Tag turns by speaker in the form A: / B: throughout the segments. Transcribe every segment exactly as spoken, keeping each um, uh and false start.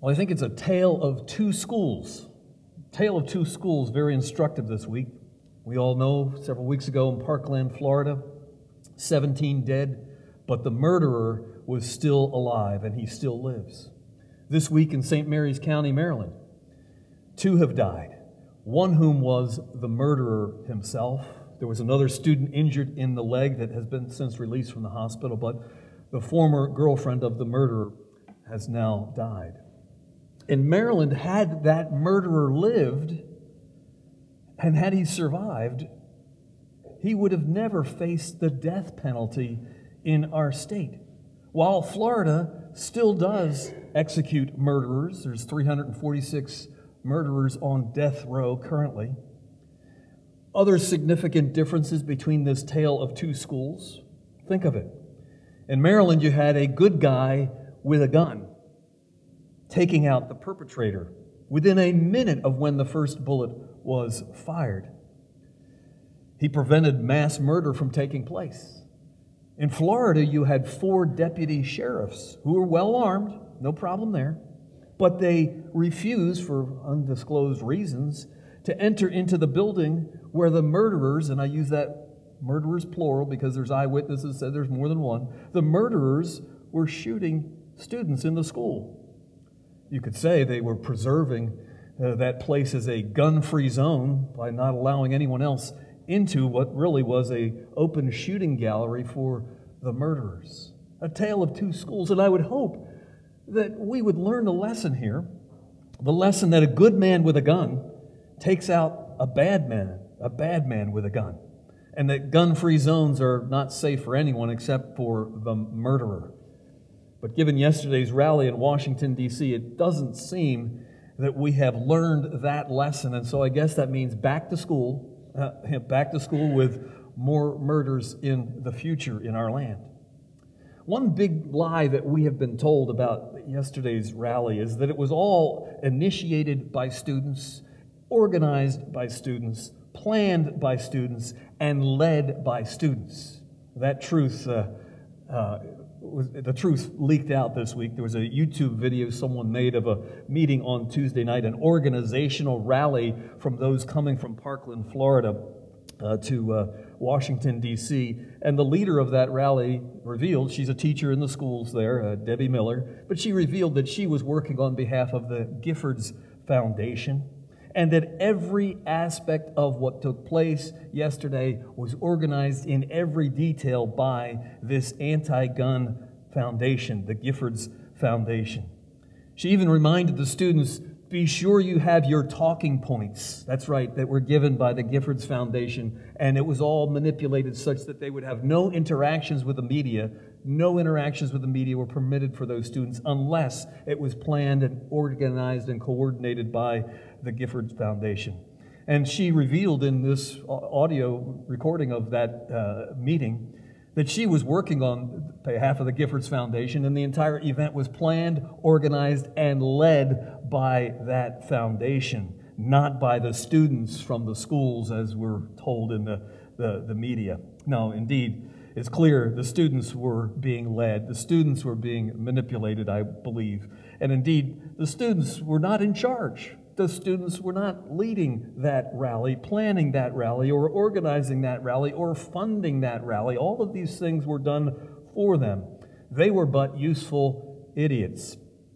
A: Well, I think it's a tale of two schools. Tale of two schools, very instructive this week. We all know several weeks ago in Parkland, Florida, seventeen dead, but the murderer was still alive and he still lives. This week in Saint Mary's County, Maryland, two have died, one whom was the murderer himself. There was another student injured in the leg that has been since released from the hospital, but the former girlfriend of the murderer has now died. In Maryland, had that murderer lived, and had he survived, he would have never faced the death penalty in our state. While Florida still does execute murderers, there's three hundred forty-six murderers on death row currently. Other significant differences between this tale of two schools. Think of it. In Maryland, you had a good guy with a gun taking out the perpetrator within a minute of when the first bullet was fired. He prevented mass murder from taking place. In Florida, you had four deputy sheriffs who were well armed, no problem there, but they refused, for undisclosed reasons, to enter into the building where the murderers, and I use that murderers plural because there's eyewitnesses said there's more than one, the murderers were shooting students in the school. You could say they were preserving uh, that place as a gun-free zone by not allowing anyone else into what really was a open shooting gallery for the murderers. A tale of two schools, and I would hope that we would learn the lesson here, the lesson that a good man with a gun takes out a bad man, a bad man with a gun, and that gun-free zones are not safe for anyone except for the murderer. But given yesterday's rally in Washington, D C, it doesn't seem that we have learned that lesson. And so I guess that means back to school, uh, back to school with more murders in the future in our land. One big lie that we have been told about yesterday's rally is that it was all initiated by students, organized by students, planned by students, and led by students. That truth uh, uh, Was, the truth leaked out this week. There was a YouTube video someone made of a meeting on Tuesday night, an organizational rally from those coming from Parkland, Florida uh, to uh, Washington, D C And the leader of that rally revealed, she's a teacher in the schools there, uh, Debbie Miller, but she revealed that she was working on behalf of the Giffords Foundation, and that every aspect of what took place yesterday was organized in every detail by this anti-gun foundation, the Giffords Foundation. She even reminded the students, be sure you have your talking points. That's right, that were given by the Giffords Foundation, and it was all manipulated such that they would have no interactions with the media. No interactions with the media were permitted for those students unless it was planned and organized and coordinated by the Giffords Foundation. And she revealed in this audio recording of that uh, meeting that she was working on behalf of the Giffords Foundation, and the entire event was planned, organized, and led by that foundation, not by the students from the schools as we're told in the, the, the media. No, indeed, it's clear the students were being led. The students were being manipulated, I believe. And indeed, the students were not in charge. The students were not leading that rally, planning that rally, or organizing that rally, or funding that rally. All of these things were done for them. They were but useful idiots.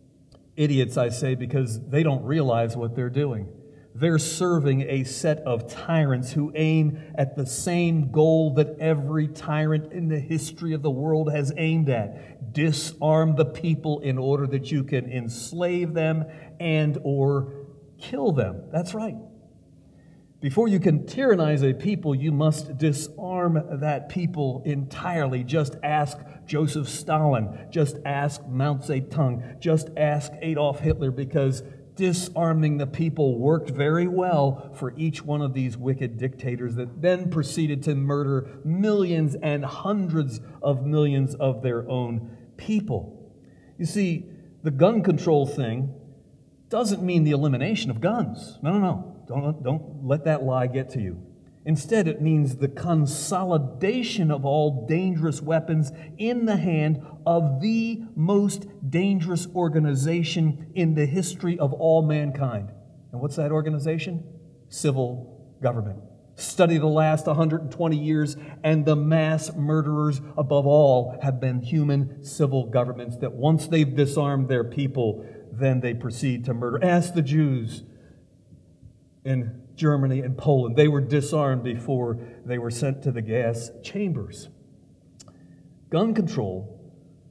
A: Idiots, I say, because they don't realize what they're doing. They're serving a set of tyrants who aim at the same goal that every tyrant in the history of the world has aimed at. Disarm the people in order that you can enslave them and or kill them. That's right. Before you can tyrannize a people, you must disarm that people entirely. Just ask Joseph Stalin. Just ask Mao Zedong. Just ask Adolf Hitler, because disarming the people worked very well for each one of these wicked dictators that then proceeded to murder millions and hundreds of millions of their own people. You see, the gun control thing doesn't mean the elimination of guns. No, no, no. Don't, don't let that lie get to you. Instead, it means the consolidation of all dangerous weapons in the hand of the most dangerous organization in the history of all mankind. And what's that organization? Civil government. Study the last one hundred twenty years, and the mass murderers above all have been human civil governments that once they've disarmed their people, then they proceed to murder. Ask the Jews in Germany and Poland. They were disarmed before they were sent to the gas chambers. Gun control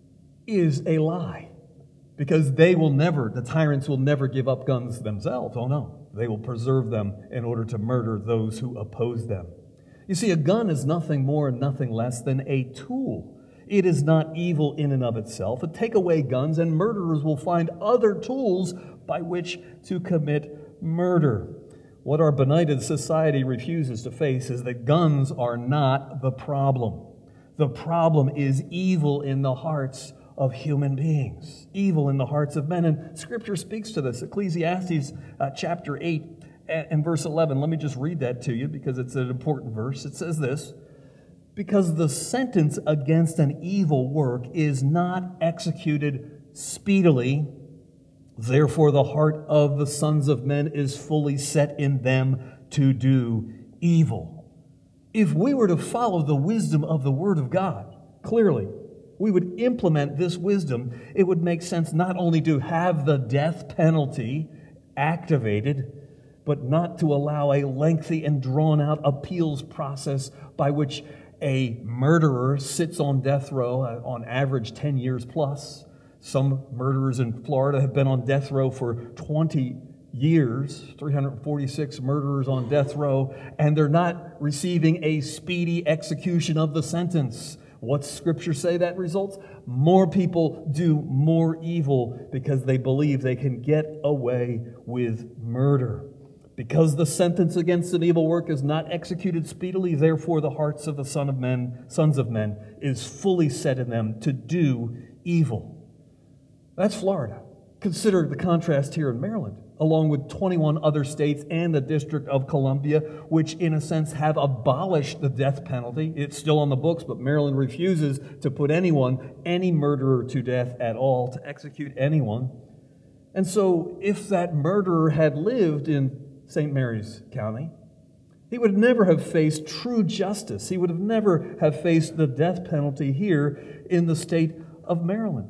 A: is a lie, because they will never, the tyrants will never give up guns themselves. Oh no. They will preserve them in order to murder those who oppose them. You see, a gun is nothing more and nothing less than a tool. It is not evil in and of itself. But take away guns, and murderers will find other tools by which to commit murder. What our benighted society refuses to face is that guns are not the problem. The problem is evil in the hearts of human beings, evil in the hearts of men. And Scripture speaks to this. Ecclesiastes uh, chapter eight and, and verse eleven. Let me just read that to you because it's an important verse. It says this: because the sentence against an evil work is not executed speedily, therefore the heart of the sons of men is fully set in them to do evil. If we were to follow the wisdom of the Word of God, clearly, we would implement this wisdom. It would make sense not only to have the death penalty activated, but not to allow a lengthy and drawn-out appeals process by which a murderer sits on death row, uh, on average ten years plus. Some murderers in Florida have been on death row for twenty years, three hundred forty-six murderers on death row, and they're not receiving a speedy execution of the sentence. What's Scripture say that results? More people do more evil because they believe they can get away with murder. Because the sentence against an evil work is not executed speedily, therefore the hearts of the son of men, sons of men is fully set in them to do evil. That's Florida. Consider the contrast here in Maryland, along with twenty-one other states and the District of Columbia, which in a sense have abolished the death penalty. It's still on the books, but Maryland refuses to put anyone, any murderer to death at all, to execute anyone. And so if that murderer had lived in Saint Mary's County, he would never have faced true justice. He would have never have faced the death penalty here in the state of Maryland.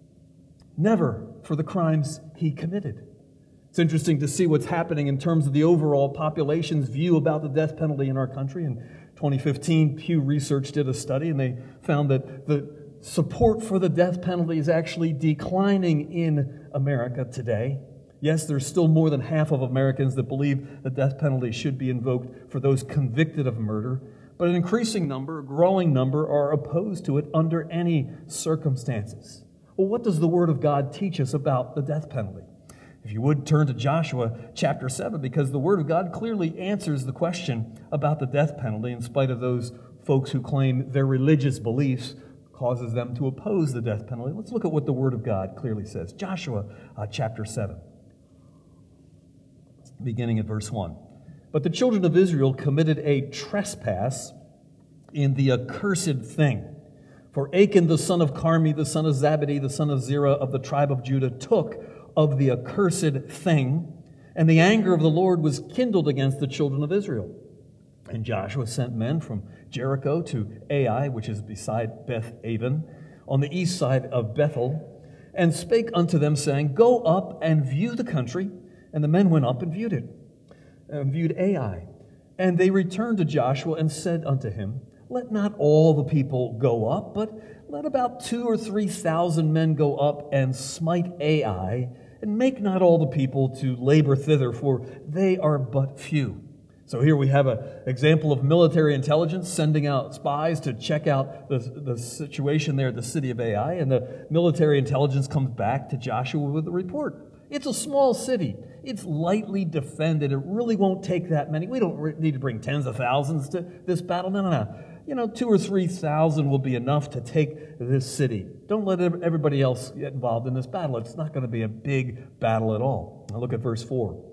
A: Never for the crimes he committed. It's interesting to see what's happening in terms of the overall population's view about the death penalty in our country. In twenty fifteen, Pew Research did a study, and they found that the support for the death penalty is actually declining in America today. Yes, there's still more than half of Americans that believe the death penalty should be invoked for those convicted of murder, but an increasing number, a growing number, are opposed to it under any circumstances. Well, what does the Word of God teach us about the death penalty? If you would, turn to Joshua chapter seven, because the Word of God clearly answers the question about the death penalty in spite of those folks who claim their religious beliefs causes them to oppose the death penalty. Let's look at what the Word of God clearly says. Joshua uh, chapter seven, beginning at verse one. But the children of Israel committed a trespass in the accursed thing. For Achan, the son of Carmi, the son of Zabadi, the son of Zerah of the tribe of Judah, took of the accursed thing, and the anger of the Lord was kindled against the children of Israel. And Joshua sent men from Jericho to Ai, which is beside Beth Aven, on the east side of Bethel, and spake unto them, saying, Go up and view the country. And the men went up and viewed it, and viewed Ai. And they returned to Joshua and said unto him, Let not all the people go up, but let about two or three thousand men go up and smite Ai, and make not all the people to labor thither, for they are but few. So here we have an example of military intelligence sending out spies to check out the, the situation there at the city of Ai, and the military intelligence comes back to Joshua with a report. It's a small city. It's lightly defended. It really won't take that many. We don't re- need to bring tens of thousands to this battle. No, no, no. You know, two or three thousand will be enough to take this city. Don't let everybody else get involved in this battle. It's not going to be a big battle at all. Now look at verse four.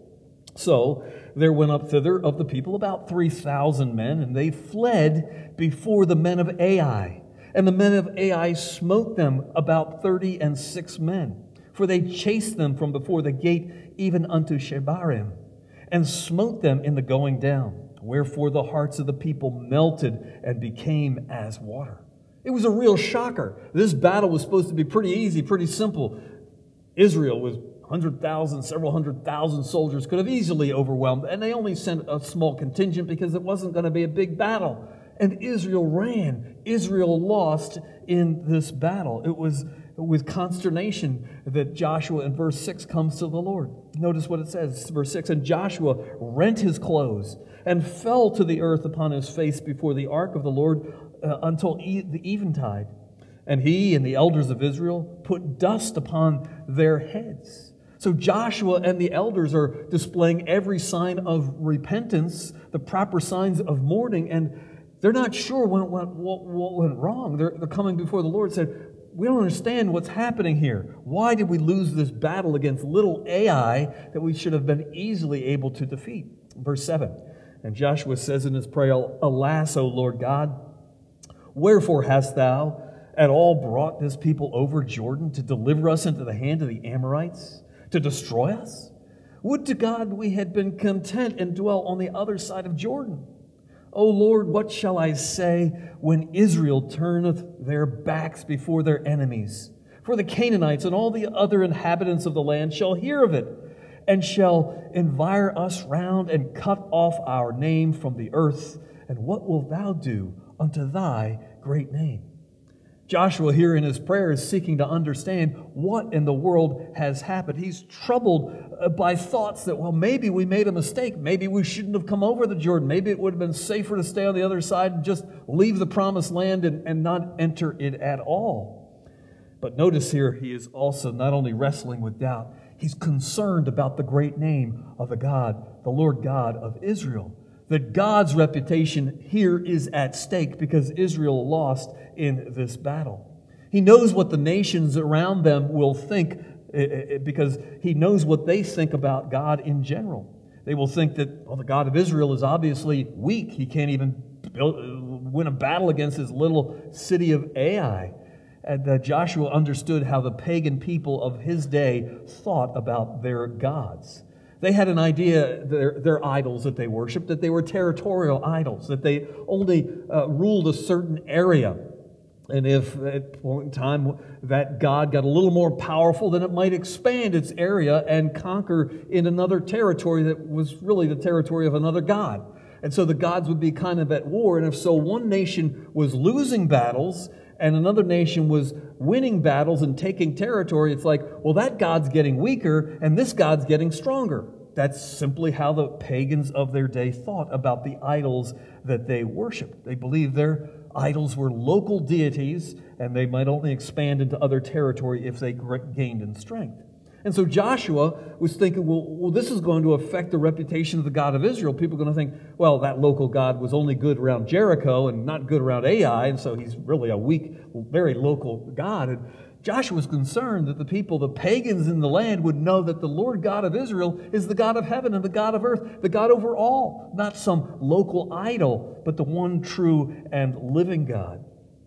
A: So there went up thither of the people about three thousand men, and they fled before the men of Ai. And the men of Ai smote them about thirty and six men. For they chased them from before the gate even unto Shebarim, and smote them in the going down. Wherefore the hearts of the people melted and became as water. It was a real shocker. This battle was supposed to be pretty easy, pretty simple. Israel was one hundred thousand, several hundred thousand soldiers, could have easily overwhelmed, and they only sent a small contingent because it wasn't going to be a big battle. And Israel ran. Israel lost in this battle. It was with consternation that Joshua in verse six comes to the Lord. Notice what it says, verse six, and Joshua rent his clothes and fell to the earth upon his face before the ark of the Lord uh, until e- the eventide. And he and the elders of Israel put dust upon their heads. So Joshua and the elders are displaying every sign of repentance, the proper signs of mourning, and they're not sure what went, what, what went wrong. They're, they're coming before the Lord and said, we don't understand what's happening here. Why did we lose this battle against little Ai that we should have been easily able to defeat? Verse seven, and Joshua says in his prayer, alas, O Lord God, wherefore hast thou at all brought this people over Jordan to deliver us into the hand of the Amorites, to destroy us? Would to God we had been content and dwell on the other side of Jordan. O Lord, what shall I say when Israel turneth their backs before their enemies? For the Canaanites and all the other inhabitants of the land shall hear of it, and shall envire us round and cut off our name from the earth. And what wilt thou do unto thy great name? Joshua here in his prayer is seeking to understand what in the world has happened. He's troubled by thoughts that, well, maybe we made a mistake. Maybe we shouldn't have come over the Jordan. Maybe it would have been safer to stay on the other side and just leave the promised land and, and not enter it at all. But notice here, he is also not only wrestling with doubt, he's concerned about the great name of the God, the Lord God of Israel. That God's reputation here is at stake because Israel lost in this battle. He knows what the nations around them will think because he knows what they think about God in general. They will think that, well, the God of Israel is obviously weak. He can't even build, win a battle against his little city of Ai. And uh, Joshua understood how the pagan people of his day thought about their gods. They had an idea, their, their idols that they worshiped, that they were territorial idols, that they only uh, ruled a certain area. And if at a point in time that God got a little more powerful, then it might expand its area and conquer in another territory that was really the territory of another god. And so the gods would be kind of at war. And if so, one nation was losing battles and another nation was winning battles and taking territory, it's like, well, that God's getting weaker and this God's getting stronger. That's simply how the pagans of their day thought about the idols that they worshiped. They believed their idols were local deities and they might only expand into other territory if they gained in strength. And so Joshua was thinking, well, well, this is going to affect the reputation of the God of Israel. People are going to think, well, that local God was only good around Jericho and not good around Ai, and so he's really a weak, very local God. And Joshua was concerned that the people, the pagans in the land, would know that the Lord God of Israel is the God of heaven and the God of earth, the God over all, not some local idol, but the one true and living God.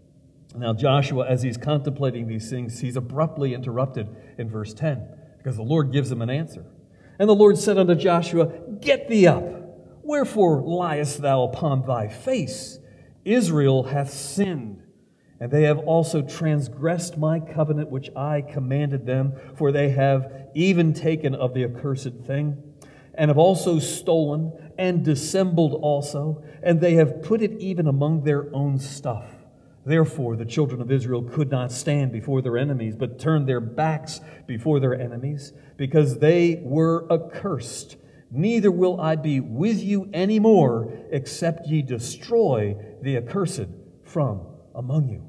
A: Now Joshua, as he's contemplating these things, he's abruptly interrupted in verse ten. Because the Lord gives him an answer. And the Lord said unto Joshua, get thee up. Wherefore liest thou upon thy face? Israel hath sinned, and they have also transgressed my covenant which I commanded them, for they have even taken of the accursed thing, and have also stolen, and dissembled also, and they have put it even among their own stuff. Therefore, the children of Israel could not stand before their enemies, but turned their backs before their enemies, because they were accursed. Neither will I be with you any more, except ye destroy the accursed from among you.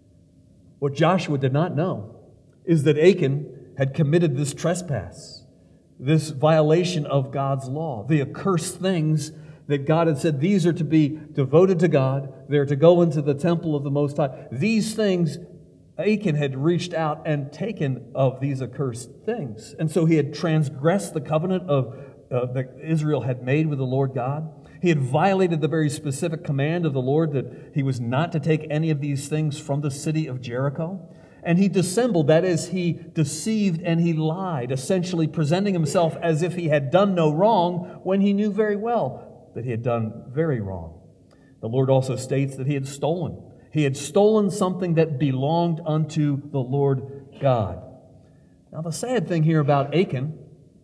A: What Joshua did not know is that Achan had committed this trespass, this violation of God's law, the accursed things that God had said, these are to be devoted to God. They're to go into the temple of the Most High. These things, Achan had reached out and taken of these accursed things. And so he had transgressed the covenant of uh, that Israel had made with the Lord God. He had violated the very specific command of the Lord that he was not to take any of these things from the city of Jericho. And he dissembled, that is, he deceived and he lied, essentially presenting himself as if he had done no wrong when he knew very well that he had done very wrong. The Lord also states that he had stolen. He had stolen something that belonged unto the Lord God. Now, the sad thing here about Achan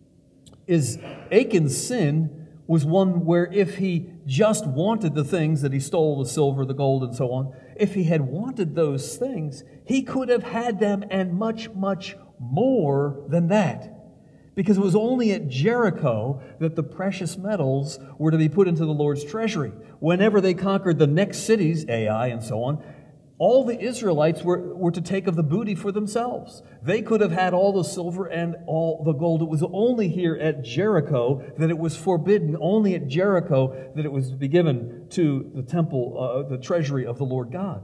A: is Achan's sin was one where if he just wanted the things that he stole, the silver, the gold, and so on, if he had wanted those things, he could have had them and much, much more than that. Because it was only at Jericho that the precious metals were to be put into the Lord's treasury. Whenever they conquered the next cities, Ai and so on, all the Israelites were, were to take of the booty for themselves. They could have had all the silver and all the gold. It was only here at Jericho that it was forbidden, only at Jericho that it was to be given to the temple, uh, the treasury of the Lord God.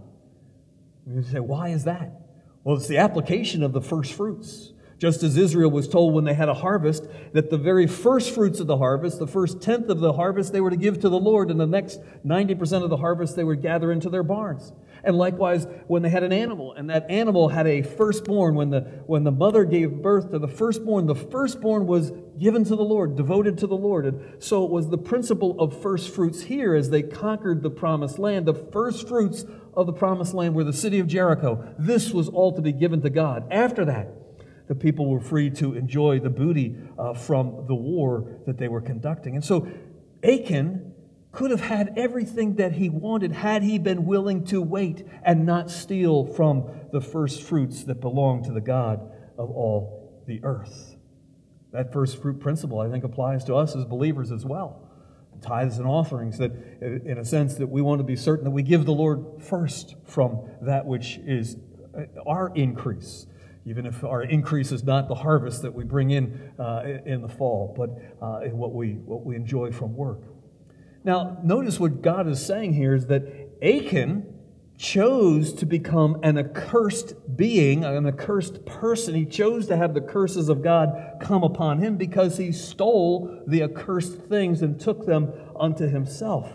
A: You say, why is that? Well, it's the application of the first fruits. Just as Israel was told when they had a harvest that the very first fruits of the harvest, the first tenth of the harvest, they were to give to the Lord, and the next ninety percent of the harvest they would gather into their barns. And likewise, when they had an animal, and that animal had a firstborn, when the, when the mother gave birth to the firstborn, the firstborn was given to the Lord, devoted to the Lord. And so it was the principle of first fruits here as they conquered the promised land. The first fruits of the promised land were the city of Jericho. This was all to be given to God. After that, the people were free to enjoy the booty uh, from the war that they were conducting. And so Achan could have had everything that he wanted had he been willing to wait and not steal from the first fruits that belong to the God of all the earth. That first fruit principle, I think, applies to us as believers as well. Tithes and offerings, that in a sense that we want to be certain that we give the Lord first from that which is our increase. Even if our increase is not the harvest that we bring in uh, in the fall, but uh, in what we what we enjoy from work. Now, notice what God is saying here is that Achan chose to become an accursed being, an accursed person. He chose to have the curses of God come upon him because he stole the accursed things and took them unto himself.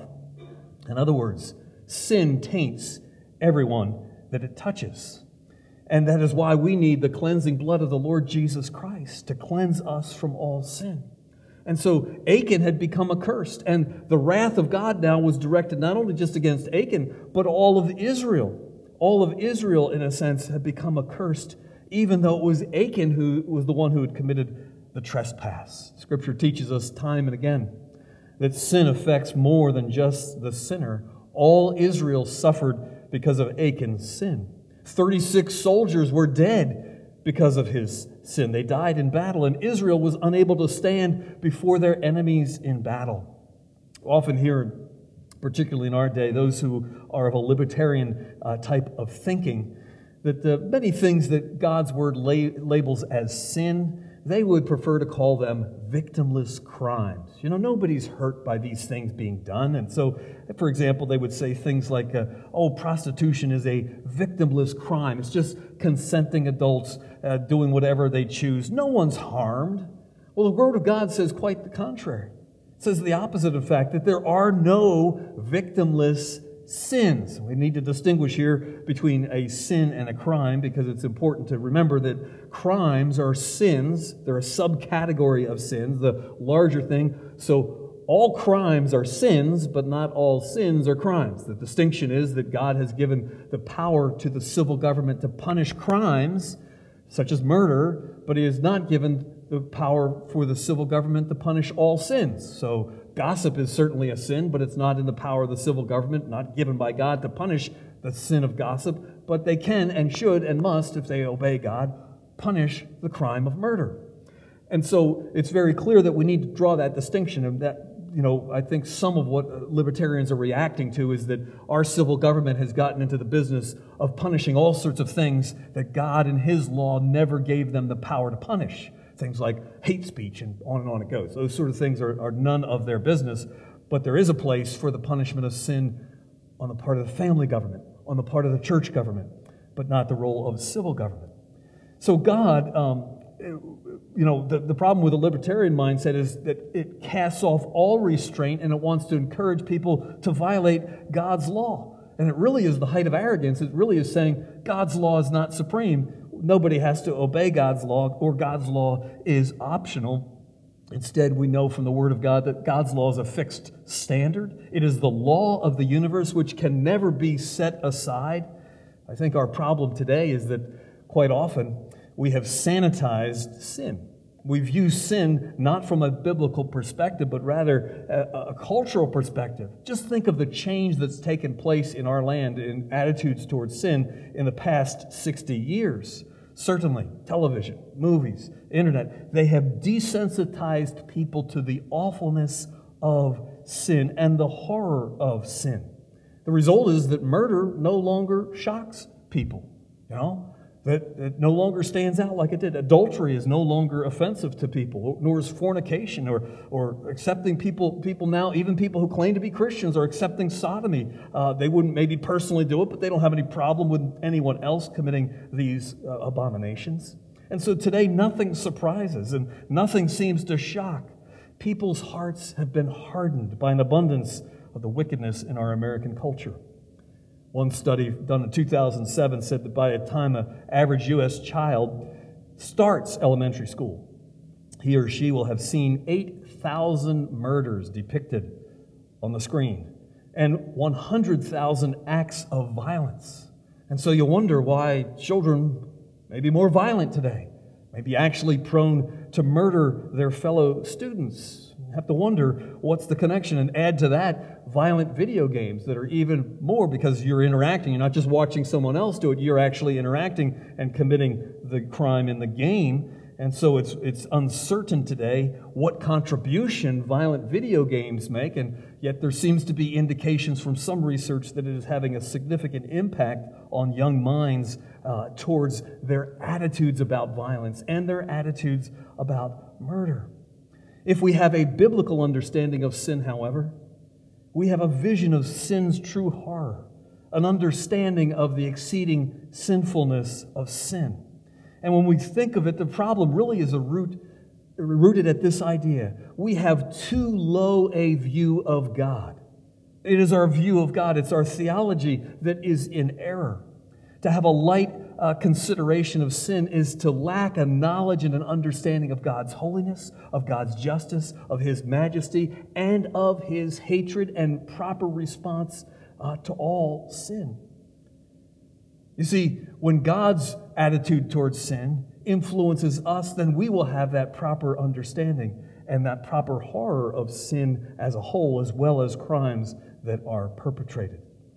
A: In other words, sin taints everyone that it touches. And that is why we need the cleansing blood of the Lord Jesus Christ to cleanse us from all sin. And so Achan had become accursed, and the wrath of God now was directed not only just against Achan, but all of Israel. All of Israel, in a sense, had become accursed, even though it was Achan who was the one who had committed the trespass. Scripture teaches us time and again that sin affects more than just the sinner. All Israel suffered because of Achan's sin. thirty-six soldiers were dead because of his sin. They died in battle, and Israel was unable to stand before their enemies in battle. Often here, particularly in our day, those who are of a libertarian uh, type of thinking, that the many things that God's Word la- labels as sin, they would prefer to call them victimless crimes. You know, nobody's hurt by these things being done. And so, for example, they would say things like, uh, oh, prostitution is a victimless crime. It's just consenting adults uh, doing whatever they choose. No one's harmed. Well, the Word of God says quite the contrary. It says the opposite, in fact, that there are no victimless sins. We need to distinguish here between a sin and a crime because it's important to remember that crimes are sins. They're a subcategory of sins, the larger thing. So all crimes are sins, but not all sins are crimes. The distinction is that God has given the power to the civil government to punish crimes, such as murder, but He has not given the power for the civil government to punish all sins. So gossip is certainly a sin, but it's not in the power of the civil government, not given by God to punish the sin of gossip. But they can and should and must, if they obey God, punish the crime of murder. And so it's very clear that we need to draw that distinction. And that, you know, I think some of what libertarians are reacting to is that our civil government has gotten into the business of punishing all sorts of things that God in His law never gave them the power to punish. Things like hate speech and on and on it goes. Those sort of things are, are none of their business. But there is a place for the punishment of sin on the part of the family government, on the part of the church government, but not the role of civil government. So God, um, you know, the, the problem with the libertarian mindset is that it casts off all restraint and it wants to encourage people to violate God's law. And it really is the height of arrogance. It really is saying God's law is not supreme. Nobody has to obey God's law, or God's law is optional. Instead, we know from the Word of God that God's law is a fixed standard. It is the law of the universe which can never be set aside. I think our problem today is that quite often we have sanitized sin. We've used sin not from a biblical perspective, but rather a, a cultural perspective. Just think of the change that's taken place in our land in attitudes towards sin in the past sixty years. Certainly, television, movies, internet, they have desensitized people to the awfulness of sin and the horror of sin. The result is that murder no longer shocks people, you know? That it no longer stands out like it did. Adultery is no longer offensive to people, nor is fornication, or or accepting people, people now, even people who claim to be Christians are accepting sodomy. Uh, they wouldn't maybe personally do it, but they don't have any problem with anyone else committing these uh, abominations. And so today nothing surprises and nothing seems to shock. People's hearts have been hardened by an abundance of the wickedness in our American culture. One study done in two thousand seven said that by the time an average U S child starts elementary school, he or she will have seen eight thousand murders depicted on the screen and one hundred thousand acts of violence. And so you wonder why children may be more violent today, may be actually prone to murder their fellow students. You have to wonder what's the connection, and add to that violent video games that are even more, because you're interacting. You're not just watching someone else do it, you're actually interacting and committing the crime in the game. And so it's it's uncertain today what contribution violent video games make, and yet there seems to be indications from some research that it is having a significant impact on young minds uh, towards their attitudes about violence and their attitudes about murder. If we have a biblical understanding of sin, however, we have a vision of sin's true horror, an understanding of the exceeding sinfulness of sin. And when we think of it, the problem really is a root, rooted at this idea. We have too low a view of God. It is our view of God, it's our theology that is in error. To have a light uh, consideration of sin is to lack a knowledge and an understanding of God's holiness, of God's justice, of His majesty, and of His hatred and proper response uh, to all sin. You see, when God's attitude towards sin influences us, then we will have that proper understanding and that proper horror of sin as a whole, as well as crimes that are perpetrated.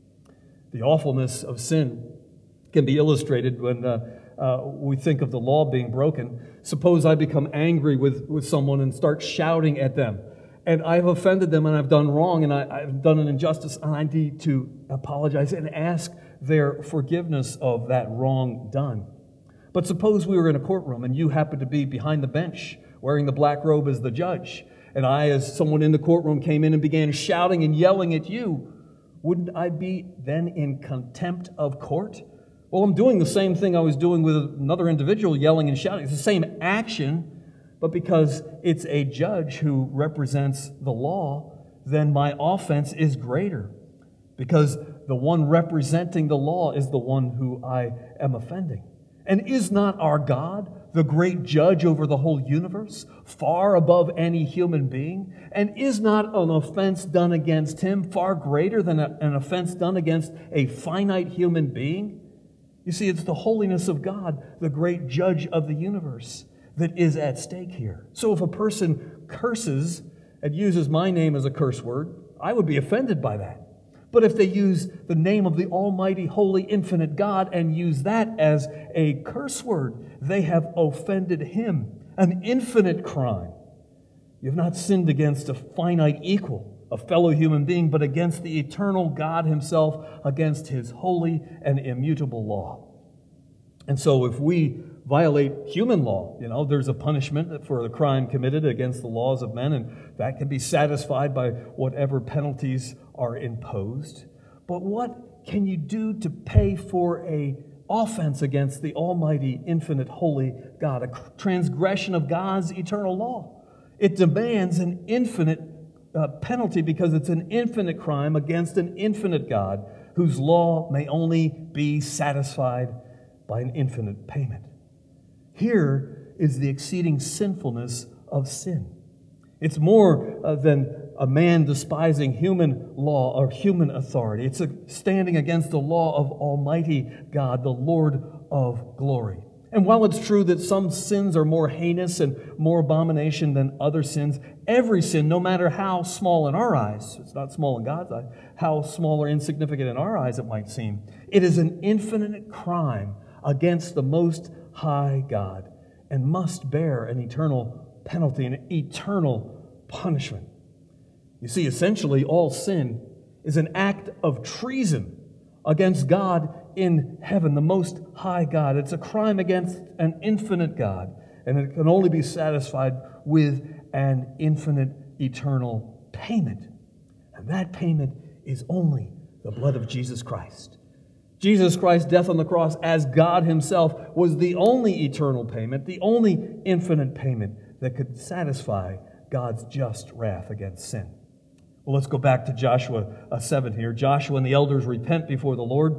A: The awfulness of sin can be illustrated when uh, uh, we think of the law being broken. Suppose I become angry with, with someone and start shouting at them, and I've offended them and I've done wrong and I, I've done an injustice, and I need to apologize and ask their forgiveness of that wrong done. But suppose we were in a courtroom and you happen to be behind the bench wearing the black robe as the judge, and I, as someone in the courtroom, came in and began shouting and yelling at you. Wouldn't I be then in contempt of court? Well, I'm doing the same thing I was doing with another individual yelling and shouting. It's the same action, but because it's a judge who represents the law, then my offense is greater, because the one representing the law is the one who I am offending. And is not our God the great judge over the whole universe, far above any human being? And is not an offense done against Him far greater than a, an offense done against a finite human being? You see, it's the holiness of God, the great judge of the universe, that is at stake here. So if a person curses and uses my name as a curse word, I would be offended by that. But if they use the name of the Almighty, Holy, Infinite God and use that as a curse word, they have offended Him, an infinite crime. You have not sinned against a finite equal, a fellow human being, but against the eternal God Himself, against His holy and immutable law. And so if we violate human law, you know, there's a punishment for the crime committed against the laws of men, and that can be satisfied by whatever penalties are imposed. But what can you do to pay for a offense against the almighty, infinite, holy God, a transgression of God's eternal law. It demands an infinite uh, penalty because it's an infinite crime against an infinite God whose law may only be satisfied by an infinite payment. Here is the exceeding sinfulness of sin. It's more uh, than a man despising human law or human authority. It's a standing against the law of Almighty God, the Lord of glory. And while it's true that some sins are more heinous and more abomination than other sins, every sin, no matter how small in our eyes, it's not small in God's eyes, how small or insignificant in our eyes it might seem, it is an infinite crime against the Most High God and must bear an eternal penalty, an eternal punishment. You see, essentially, all sin is an act of treason against God in heaven, the Most High God. It's a crime against an infinite God, and it can only be satisfied with an infinite, eternal payment. And that payment is only the blood of Jesus Christ. Jesus Christ's death on the cross as God Himself was the only eternal payment, the only infinite payment that could satisfy God's just wrath against sin. Well, let's go back to Joshua seven here. Joshua and the elders repent before the Lord.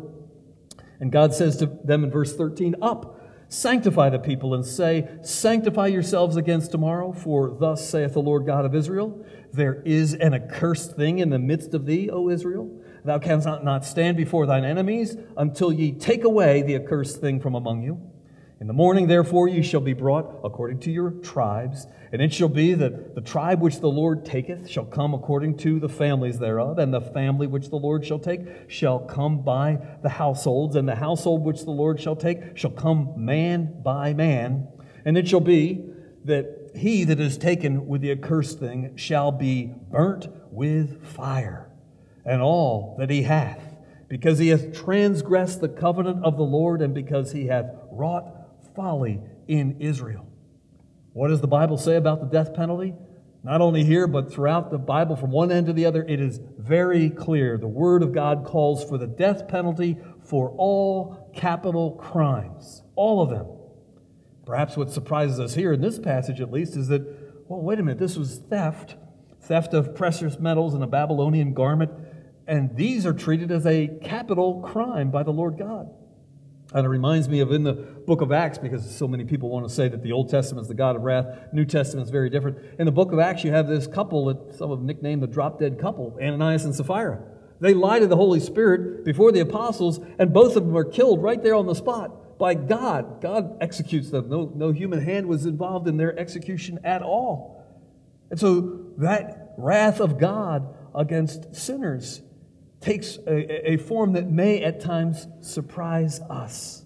A: And God says to them in verse thirteen, "Up, sanctify the people, and say, Sanctify yourselves against tomorrow, for thus saith the Lord God of Israel, There is an accursed thing in the midst of thee, O Israel. Thou canst not stand before thine enemies until ye take away the accursed thing from among you. In the morning, therefore, ye shall be brought according to your tribes, and it shall be that the tribe which the Lord taketh shall come according to the families thereof, and the family which the Lord shall take shall come by the households, and the household which the Lord shall take shall come man by man. And it shall be that he that is taken with the accursed thing shall be burnt with fire, and all that he hath, because he hath transgressed the covenant of the Lord, and because he hath wrought folly in Israel." What does the Bible say about the death penalty? Not only here, but throughout the Bible, from one end to the other, it is very clear. The Word of God calls for the death penalty for all capital crimes, all of them. Perhaps what surprises us here, in this passage at least, is that, well, wait a minute, this was theft, theft of precious metals in a Babylonian garment, and these are treated as a capital crime by the Lord God. And it reminds me of in the book of Acts, because so many people want to say that the Old Testament is the God of wrath, New Testament is very different. In the book of Acts, you have this couple that some have nicknamed the drop-dead couple, Ananias and Sapphira. They lied to the Holy Spirit before the apostles, and both of them are killed right there on the spot by God. God executes them. No, no human hand was involved in their execution at all. And so that wrath of God against sinners takes a, a form that may at times surprise us.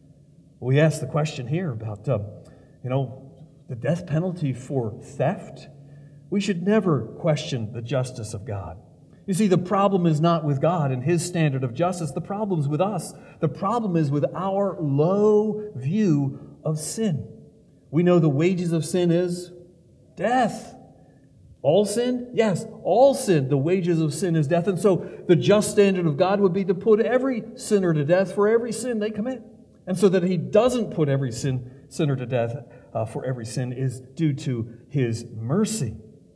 A: We ask the question here about, uh, you know, the death penalty for theft. We should never question the justice of God. You see, the problem is not with God and His standard of justice. The problem is with us. The problem is with our low view of sin. We know the wages of sin is death. All sin? Yes, all sin. The wages of sin is death. And so the just standard of God would be to put every sinner to death for every sin they commit. And so that He doesn't put every sin sinner to death uh, for every sin is due to His mercy.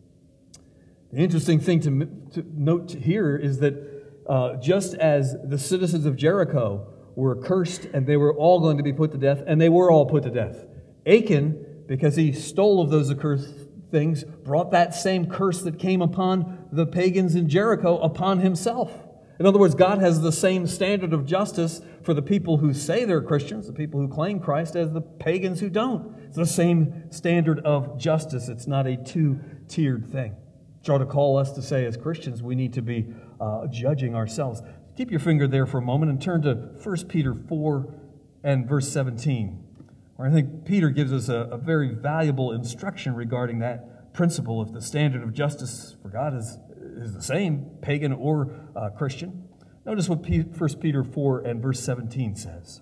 A: The interesting thing to, to note here is that uh, just as the citizens of Jericho were cursed and they were all going to be put to death, and they were all put to death, Achan, because he stole of those accursed things, brought that same curse that came upon the pagans in Jericho upon himself. In other words, God has the same standard of justice for the people who say they're Christians, the people who claim Christ, as the pagans who don't. It's the same standard of justice. It's not a two-tiered thing. Which ought to call us to say as Christians, we need to be uh, judging ourselves. Keep your finger there for a moment and turn to First Peter four and verse seventeen. Where I think Peter gives us a, a very valuable instruction regarding that principle. If the standard of justice for God is, is the same, pagan or uh, Christian. Notice what First Peter four and verse seventeen says.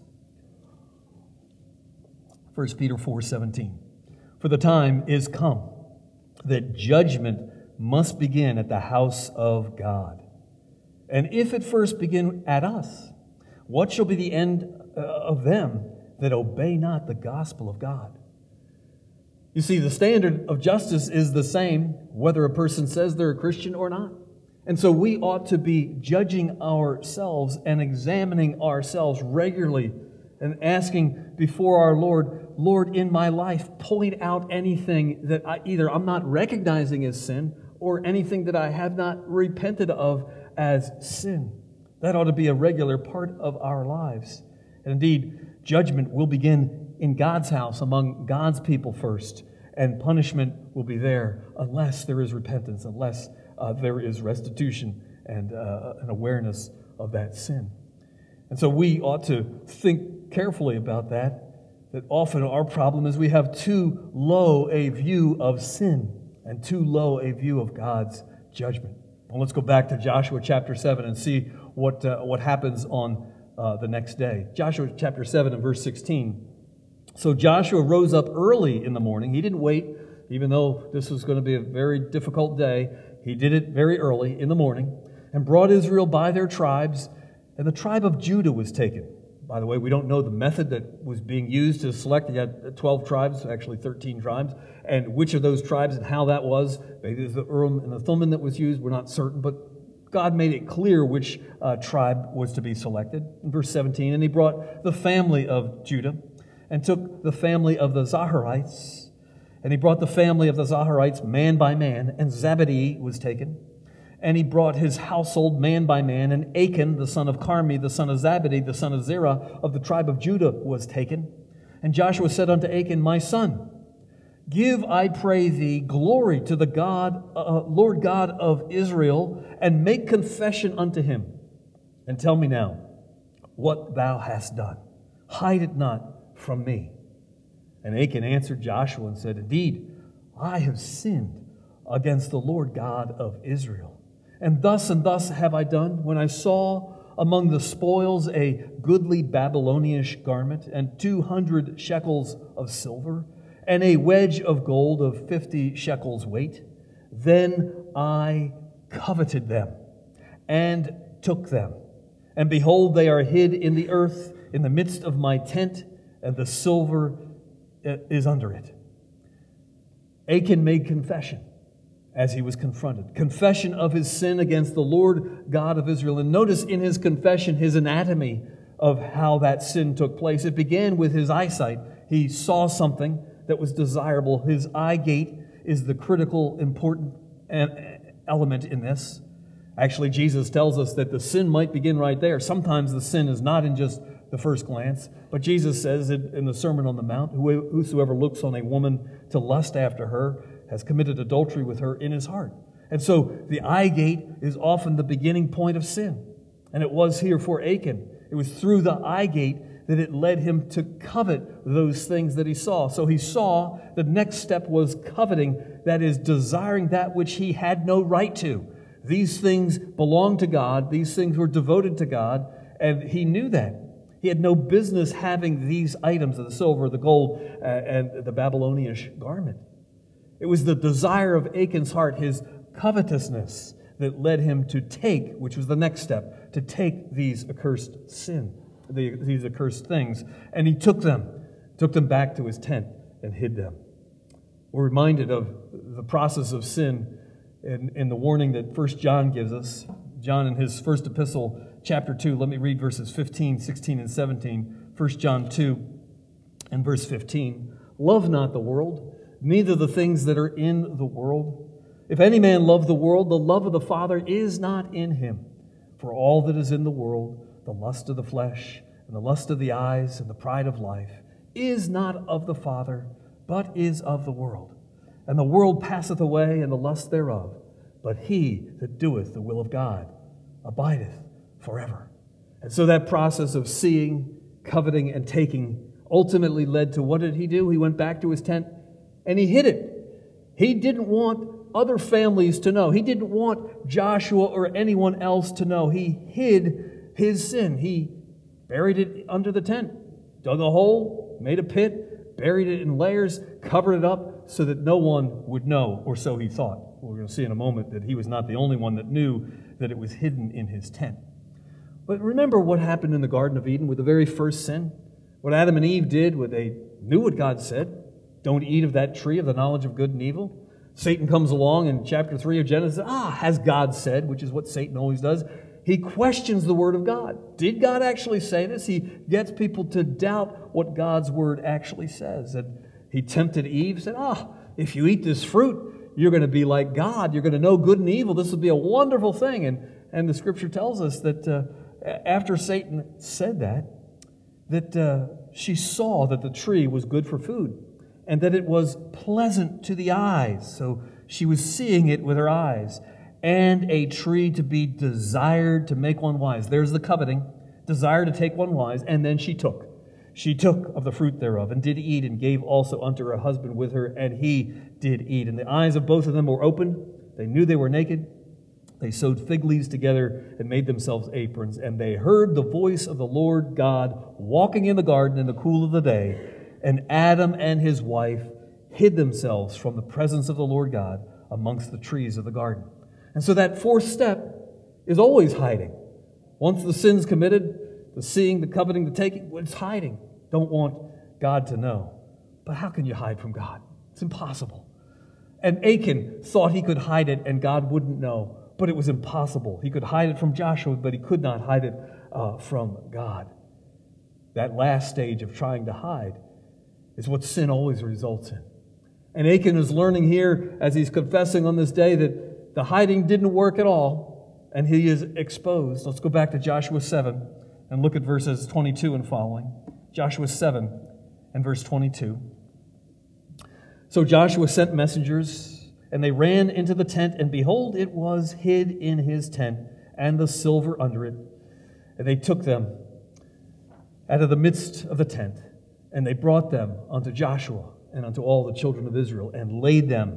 A: First Peter four seventeen. For the time is come that judgment must begin at the house of God. And if it first begin at us, what shall be the end uh, of them that obey not the gospel of God. You see, the standard of justice is the same whether a person says they're a Christian or not. And so we ought to be judging ourselves and examining ourselves regularly and asking before our Lord, Lord, in my life, point out anything that I, either I'm not recognizing as sin or anything that I have not repented of as sin. That ought to be a regular part of our lives. And indeed, judgment will begin in God's house, among God's people first, and punishment will be there unless there is repentance, unless uh, there is restitution and uh, an awareness of that sin. And so we ought to think carefully about that, that often our problem is we have too low a view of sin and too low a view of God's judgment. Well, let's go back to Joshua chapter seven and see what uh, what happens on uh, the next day. Joshua chapter seven and verse sixteen. So Joshua rose up early in the morning. He didn't wait, even though this was going to be a very difficult day. He did it very early in the morning and brought Israel by their tribes, and the tribe of Judah was taken. By the way, we don't know the method that was being used to select. He had twelve tribes, actually thirteen tribes, and which of those tribes and how that was. Maybe it was the Urim and the Thummim that was used. We're not certain, but God made it clear which uh, tribe was to be selected. In verse seventeen, and he brought the family of Judah and took the family of the Zaharites, and he brought the family of the Zaharites man by man, and Zabadi was taken. And he brought his household man by man, and Achan, the son of Carmi, the son of Zabadi, the son of Zerah, of the tribe of Judah, was taken. And Joshua said unto Achan, my son, give, I pray thee, glory to the God, uh, Lord God of Israel, and make confession unto him. And tell me now what thou hast done. Hide it not from me. And Achan answered Joshua and said, indeed, I have sinned against the Lord God of Israel. And thus and thus have I done, when I saw among the spoils a goodly Babylonish garment, and two hundred shekels of silver, and a wedge of gold of fifty shekels weight. Then I coveted them, and took them. And behold, they are hid in the earth, in the midst of my tent, and the silver is under it. Achan made confession as he was confronted. Confession of his sin against the Lord God of Israel. And notice in his confession his anatomy of how that sin took place. It began with his eyesight. He saw something that was desirable. His eye gate is the critical, important element in this. Actually, Jesus tells us that the sin might begin right there. Sometimes the sin is not in just the first glance, but Jesus says in the Sermon on the Mount, whosoever looks on a woman to lust after her has committed adultery with her in his heart. And so the eye gate is often the beginning point of sin. And it was here for Achan. It was through the eye gate that it led him to covet those things that he saw. So he saw the next step was coveting, that is, desiring that which he had no right to. These things belonged to God. These things were devoted to God. And he knew that. He had no business having these items, the silver, the gold, uh, and the Babylonish garment. It was the desire of Achan's heart, his covetousness, that led him to take, which was the next step, to take these accursed sin, these accursed things. And he took them, took them back to his tent and hid them. We're reminded of the process of sin in, in the warning that First John gives us. John in his first epistle, chapter two, let me read verses fifteen, sixteen, and seventeen. First John two and verse fifteen. Love not the world, neither the things that are in the world. If any man love the world, the love of the Father is not in him. For all that is in the world, the lust of the flesh, and the lust of the eyes, and the pride of life, is not of the Father, but is of the world. And the world passeth away, and the lust thereof. But he that doeth the will of God abideth forever. And so that process of seeing, coveting, and taking ultimately led to, what did he do? He went back to his tent and he hid it. He didn't want other families to know. He didn't want Joshua or anyone else to know. He hid his sin. He buried it under the tent, dug a hole, made a pit, buried it in layers, covered it up so that no one would know, or so he thought. We're going to see in a moment that he was not the only one that knew that it was hidden in his tent. But remember what happened in the Garden of Eden with the very first sin? What Adam and Eve did, what they knew what God said. Don't eat of that tree of the knowledge of good and evil. Satan comes along in chapter three of Genesis. Ah, has God said, which is what Satan always does. He questions the Word of God. Did God actually say this? He gets people to doubt what God's Word actually says. And he tempted Eve, said, ah, if you eat this fruit, you're going to be like God. You're going to know good and evil. This will be a wonderful thing. And, and the Scripture tells us that uh, after Satan said that, that uh, she saw that the tree was good for food and that it was pleasant to the eyes. So she was seeing it with her eyes. And a tree to be desired to make one wise. There's the coveting, desire to take one wise, and then she took. She took of the fruit thereof, and did eat, and gave also unto her husband with her, and he did eat. And the eyes of both of them were open. They knew they were naked. They sewed fig leaves together and made themselves aprons. And they heard the voice of the Lord God walking in the garden in the cool of the day. And Adam and his wife hid themselves from the presence of the Lord God amongst the trees of the garden. And so that fourth step is always hiding. Once the sin's committed, the seeing, the coveting, the taking, well, it's hiding. Don't want God to know. But how can you hide from God? It's impossible. And Achan thought he could hide it and God wouldn't know, but it was impossible. He could hide it from Joshua, but he could not hide it uh, from God. That last stage of trying to hide is what sin always results in. And Achan is learning here as he's confessing on this day that the hiding didn't work at all, and he is exposed. Let's go back to Joshua seven and look at verses twenty-two and following. Joshua seven and verse twenty-two. So Joshua sent messengers, and they ran into the tent, and behold, it was hid in his tent, and the silver under it. And they took them out of the midst of the tent, and they brought them unto Joshua and unto all the children of Israel, and laid them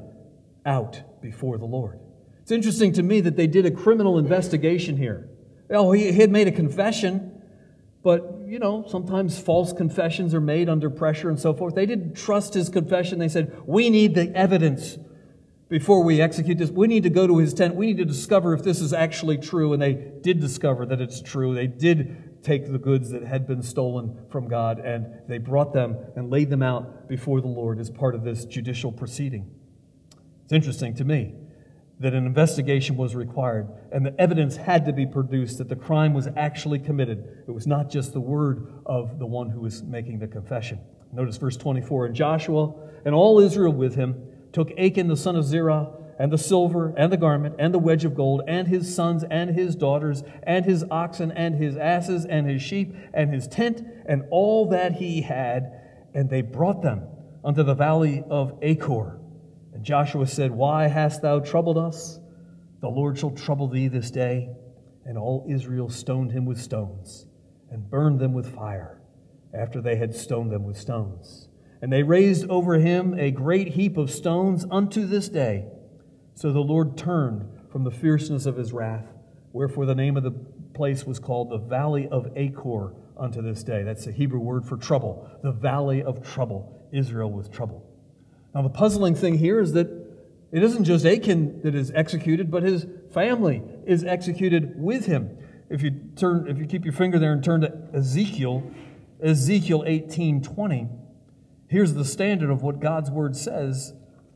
A: out before the Lord. It's interesting to me that they did a criminal investigation here. Oh, he had made a confession, but, you know, sometimes false confessions are made under pressure and so forth. They didn't trust his confession. They said, we need the evidence before we execute this. We need to go to his tent. We need to discover if this is actually true. And they did discover that it's true. They did take the goods that had been stolen from God, and they brought them and laid them out before the Lord as part of this judicial proceeding. It's interesting to me that an investigation was required, and the evidence had to be produced that the crime was actually committed. It was not just the word of the one who was making the confession. Notice verse twenty-four, and Joshua and all Israel with him took Achan the son of Zerah, and the silver, and the garment, and the wedge of gold, and his sons, and his daughters, and his oxen, and his asses, and his sheep, and his tent, and all that he had, and they brought them unto the valley of Achor. And Joshua said, why hast thou troubled us? The Lord shall trouble thee this day. And all Israel stoned him with stones, and burned them with fire, after they had stoned them with stones. And they raised over him a great heap of stones unto this day. So the Lord turned from the fierceness of his wrath, wherefore the name of the place was called the Valley of Achor unto this day. That's the Hebrew word for trouble. The Valley of Trouble. Israel was troubled. Now, the puzzling thing here is that it isn't just Achan that is executed, but his family is executed with him. If you turn, if you keep your finger there and turn to Ezekiel, Ezekiel eighteen twenty, here's the standard of what God's word says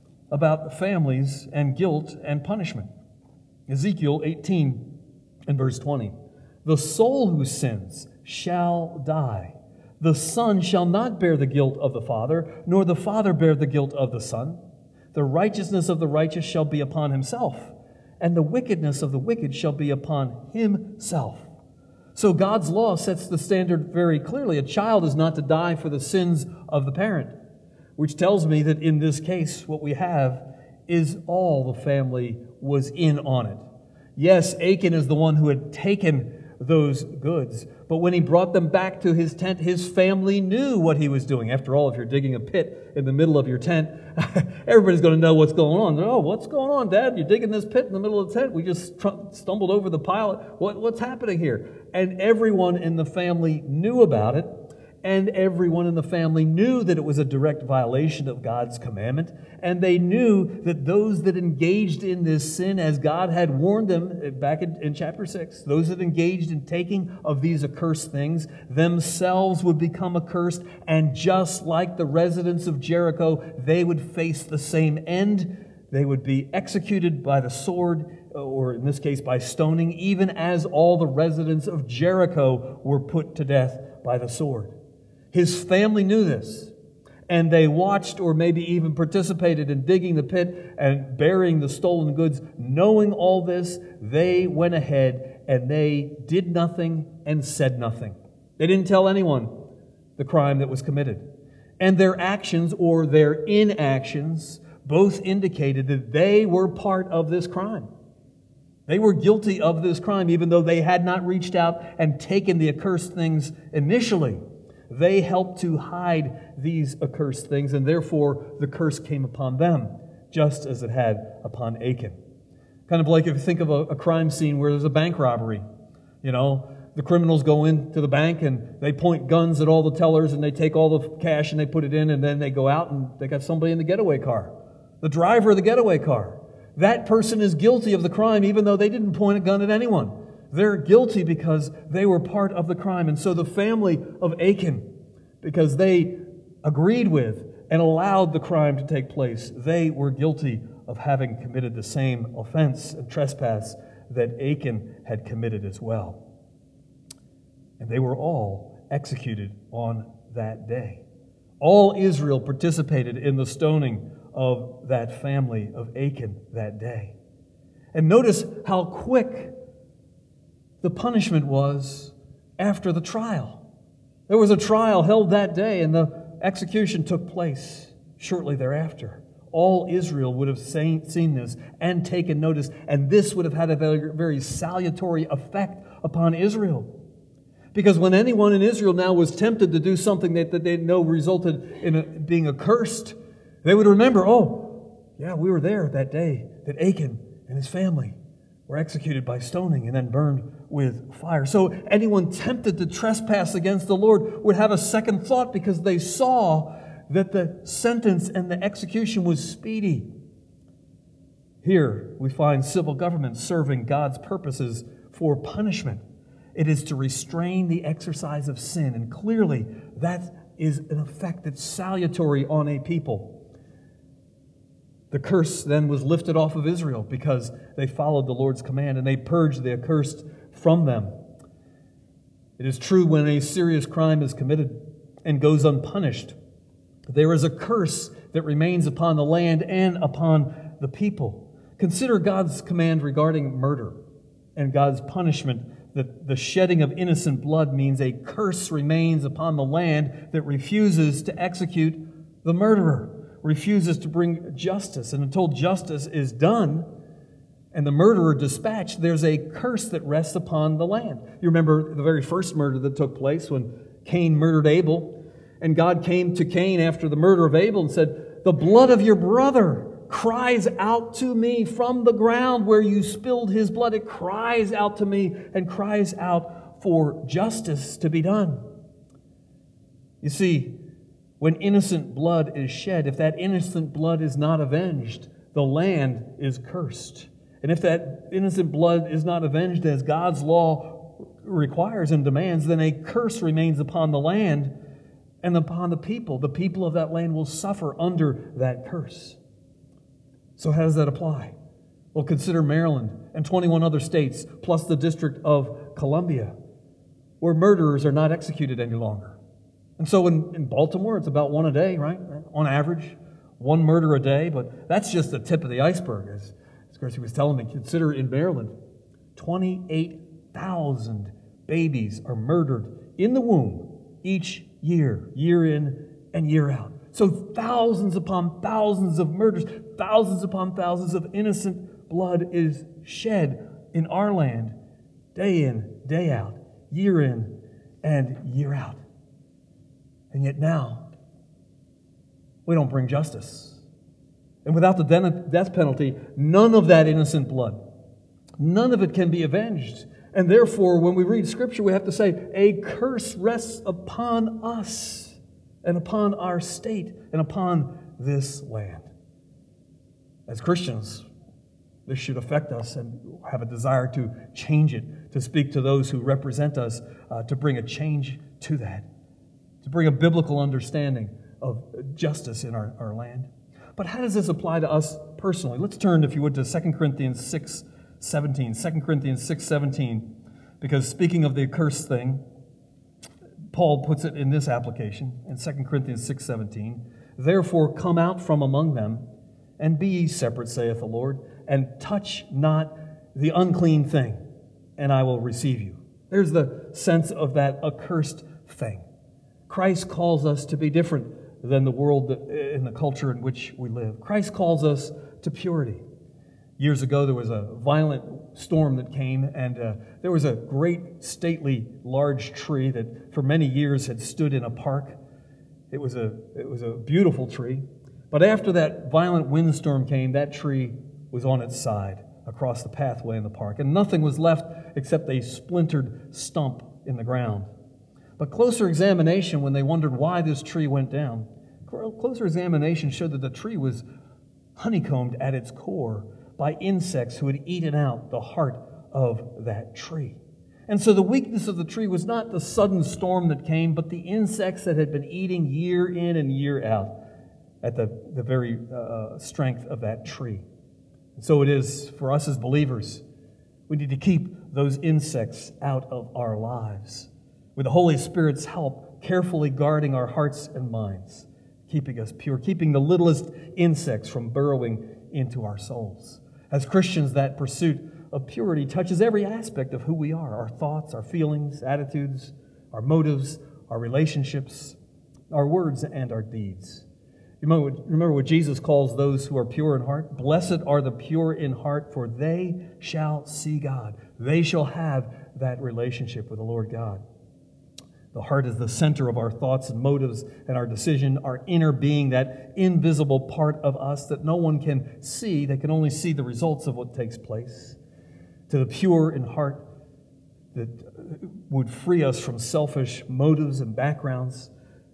A: about families and guilt and punishment. Ezekiel eighteen and verse twenty. The soul who sins shall die. The son shall not bear the guilt of the father, nor the father bear the guilt of the son. The righteousness of the righteous shall be upon himself, and the wickedness of the wicked shall be upon himself. So God's law sets the standard very clearly. A child is not to die for the sins of the parent, which tells me that in this case, what we have is all the family was in on it. Yes, Achan is the one who had taken those goods, but when he brought them back to his tent, his family knew what he was doing. After all, if you're digging a pit in the middle of your tent, everybody's going to know what's going on. Oh, what's going on, Dad? You're digging this pit in the middle of the tent. We just tr- stumbled over the pile. What, what's happening here? And everyone in the family knew about it. and everyone in the family knew that it was a direct violation of God's commandment, and they knew that those that engaged in this sin, as God had warned them back in, in chapter six, those that engaged in taking of these accursed things, themselves would become accursed, and just like the residents of Jericho, they would face the same end. They would be executed by the sword, or in this case by stoning, even as all the residents of Jericho were put to death by the sword. His family knew this, and they watched or maybe even participated in digging the pit and burying the stolen goods. Knowing all this, they went ahead and they did nothing and said nothing. They didn't tell anyone the crime that was committed. And their actions or their inactions both indicated that they were part of this crime. They were guilty of this crime, even though they had not reached out and taken the accursed things initially. They helped to hide these accursed things, and therefore the curse came upon them, just as it had upon Achan. Kind of like if you think of a, a crime scene where there's a bank robbery. You know, the criminals go into the bank and they point guns at all the tellers and they take all the cash and they put it in, and then they go out and they got somebody in the getaway car. The driver of the getaway car. That person is guilty of the crime even though they didn't point a gun at anyone. They're guilty because they were part of the crime. And so the family of Achan, because they agreed with and allowed the crime to take place, they were guilty of having committed the same offense and trespass that Achan had committed as well. And they were all executed on that day. All Israel participated in the stoning of that family of Achan that day. And notice how quick the punishment was after the trial. There was a trial held that day, and the execution took place shortly thereafter. All Israel would have seen this and taken notice, and this would have had a very, very salutary effect upon Israel. Because when anyone in Israel now was tempted to do something that, that they know resulted in a, being accursed, they would remember, oh, yeah, we were there that day that Achan and his family were executed by stoning and then burned with fire. So anyone tempted to trespass against the Lord would have a second thought because they saw that the sentence and the execution was speedy. Here we find civil government serving God's purposes for punishment. It is to restrain the exercise of sin, and clearly that is an effect that's salutary on a people. The curse then was lifted off of Israel because they followed the Lord's command and they purged the accursed from them. It is true when a serious crime is committed and goes unpunished, there is a curse that remains upon the land and upon the people. Consider God's command regarding murder and God's punishment that the shedding of innocent blood means a curse remains upon the land that refuses to execute the murderer, refuses to bring justice. And until justice is done and the murderer dispatched, there's a curse that rests upon the land. You remember the very first murder that took place when Cain murdered Abel. And God came to Cain after the murder of Abel and said, "The blood of your brother cries out to me from the ground where you spilled his blood. It cries out to me and cries out for justice to be done." You see, when innocent blood is shed, if that innocent blood is not avenged, the land is cursed. And if that innocent blood is not avenged as God's law requires and demands, then a curse remains upon the land and upon the people. The people of that land will suffer under that curse. So how does that apply? Well, consider Maryland and twenty-one other states, plus the District of Columbia, where murderers are not executed any longer. And so in, in Baltimore, it's about one a day, right? On average, one murder a day, but that's just the tip of the iceberg. As, as Gracie was telling me, consider in Maryland, twenty-eight thousand babies are murdered in the womb each year, year in and year out. So thousands upon thousands of murders, thousands upon thousands of innocent blood is shed in our land, day in, day out, year in and year out. And yet now, we don't bring justice. And without the death penalty, none of that innocent blood, none of it can be avenged. And therefore, when we read Scripture, we have to say, a curse rests upon us and upon our state and upon this land. As Christians, this should affect us and have a desire to change it, to speak to those who represent us, uh, to bring a change to that, to bring a biblical understanding of justice in our, our land. But how does this apply to us personally? Let's turn, if you would, to Second Corinthians six seventeen. Second Corinthians six seventeen, because speaking of the accursed thing, Paul puts it in this application in Second Corinthians six seventeen. Therefore come out from among them, and be ye separate, saith the Lord, and touch not the unclean thing, and I will receive you. There's the sense of that accursed thing. Christ calls us to be different than the world that, in the culture in which we live. Christ calls us to purity. Years ago, there was a violent storm that came, and uh, there was a great, stately, large tree that for many years had stood in a park. It was a, it was a beautiful tree. But after that violent windstorm came, that tree was on its side across the pathway in the park, and nothing was left except a splintered stump in the ground. But closer examination, when they wondered why this tree went down, closer examination showed that the tree was honeycombed at its core by insects who had eaten out the heart of that tree. And so the weakness of the tree was not the sudden storm that came, but the insects that had been eating year in and year out at the, the very uh, strength of that tree. And so it is for us as believers. We need to keep those insects out of our lives, with the Holy Spirit's help, carefully guarding our hearts and minds, keeping us pure, keeping the littlest insects from burrowing into our souls. As Christians, that pursuit of purity touches every aspect of who we are, our thoughts, our feelings, attitudes, our motives, our relationships, our words, and our deeds. Remember, remember what Jesus calls those who are pure in heart? Blessed are the pure in heart, for they shall see God. They shall have that relationship with the Lord God. The heart is the center of our thoughts and motives and our decision, our inner being, that invisible part of us that no one can see. They can only see the results of what takes place. To the pure in heart that would free us from selfish motives and backgrounds,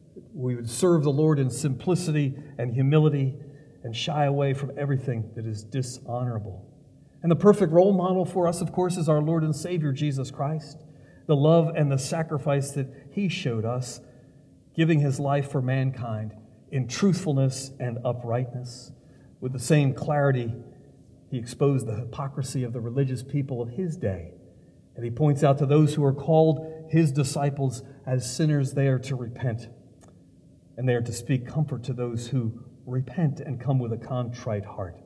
A: we would serve the Lord in simplicity and humility and shy away from everything that is dishonorable. And the perfect role model for us, of course, is our Lord and Savior, Jesus Christ. The love and the sacrifice that He showed us, giving His life for mankind in truthfulness and uprightness. With the same clarity, He exposed the hypocrisy of the religious people of His day. And He points out to those who are called His disciples as sinners, they are to repent. And they are to speak comfort to those who repent and come with a contrite heart.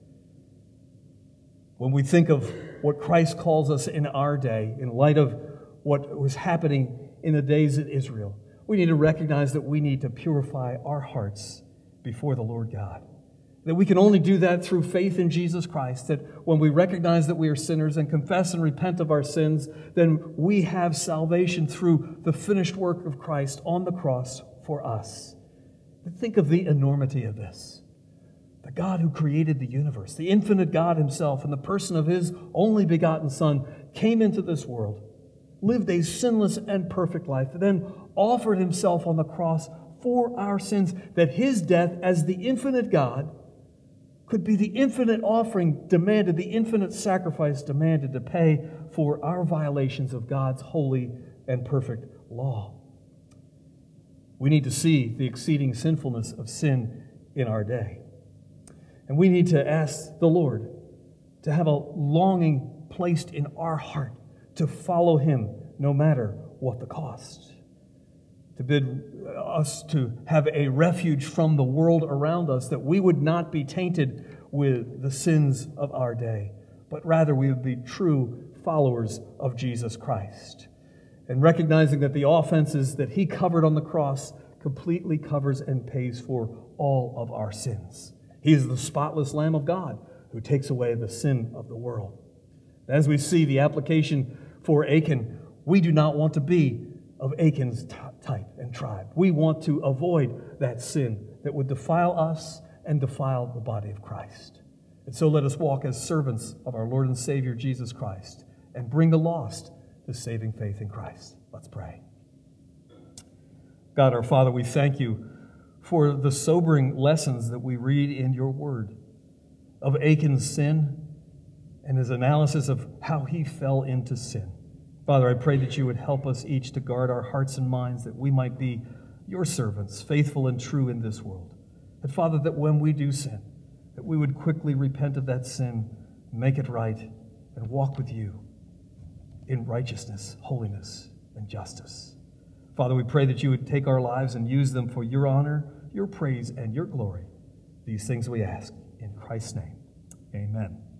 A: When we think of what Christ calls us in our day, in light of what was happening in the days of Israel, we need to recognize that we need to purify our hearts before the Lord God. That we can only do that through faith in Jesus Christ, that when we recognize that we are sinners and confess and repent of our sins, then we have salvation through the finished work of Christ on the cross for us. But think of the enormity of this. The God who created the universe, the infinite God Himself, in the person of His only begotten Son, came into this world, lived a sinless and perfect life, then offered Himself on the cross for our sins, that His death as the infinite God could be the infinite offering demanded, the infinite sacrifice demanded to pay for our violations of God's holy and perfect law. We need to see the exceeding sinfulness of sin in our day. And we need to ask the Lord to have a longing placed in our heart to follow Him no matter what the cost. To bid us to have a refuge from the world around us, that we would not be tainted with the sins of our day, but rather we would be true followers of Jesus Christ. And recognizing that the offenses that He covered on the cross completely covers and pays for all of our sins. He is the spotless Lamb of God who takes away the sin of the world. As we see the application for Achan, we do not want to be of Achan's t- type and tribe. We want to avoid that sin that would defile us and defile the body of Christ. And so let us walk as servants of our Lord and Savior Jesus Christ and bring the lost to saving faith in Christ. Let's pray. God, our Father, we thank you for the sobering lessons that we read in your word of Achan's sin and his analysis of how he fell into sin. Father, I pray that you would help us each to guard our hearts and minds, that we might be your servants, faithful and true in this world. And Father, that when we do sin, that we would quickly repent of that sin, make it right, and walk with you in righteousness, holiness, and justice. Father, we pray that you would take our lives and use them for your honor, your praise, and your glory. These things we ask in Christ's name. Amen.